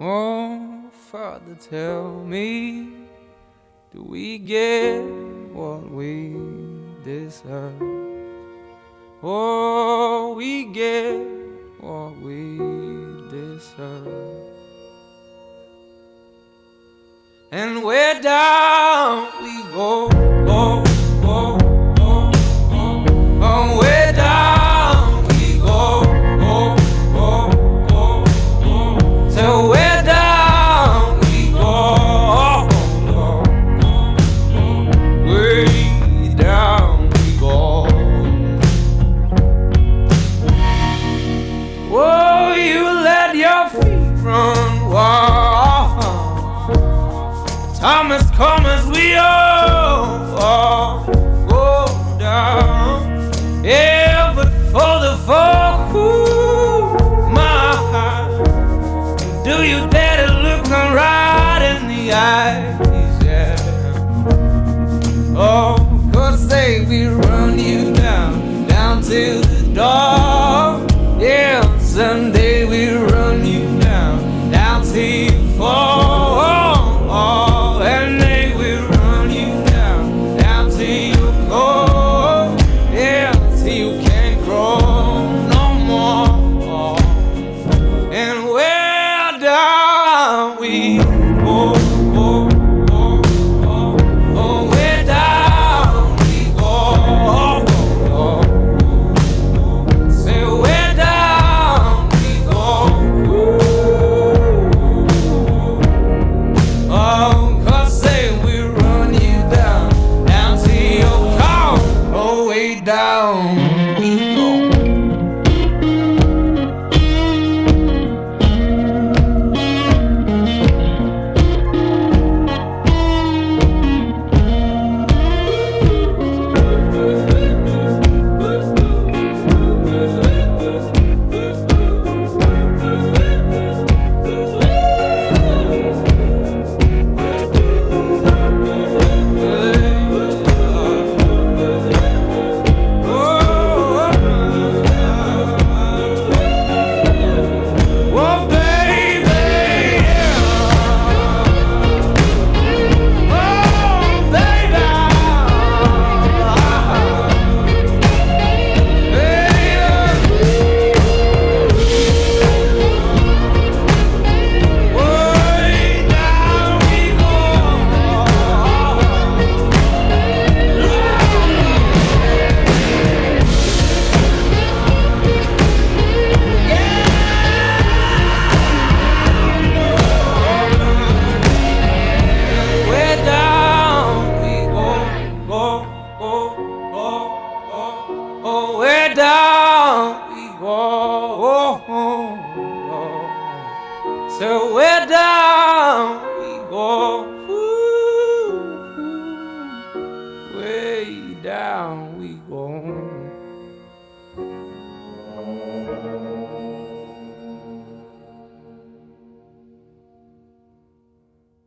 Oh, Father, tell me, do we get what we deserve? Oh, we get what we deserve. And where down we go, go, go, go, go. Oh, where down we go, go, go, go, go. So where down we go, go, go, go. Way down we go. Oh, you let your feet run wild. Thomas, come as we all go down. Yeah, but for the folk who my heart, do you dare to look them right in the eyes? Yeah. Oh, 'cause say we run you down, down to the door. Yeah, someday we run you down, down till you fall. And they will run you down, down till you go. Yeah, till you can't grow no more. And where down we go, go, go, go. Oh, where down we go, go, go. Say where down we go. Oh, down we go. Oh, where down we go. So where down we go. Ooh, way down we go.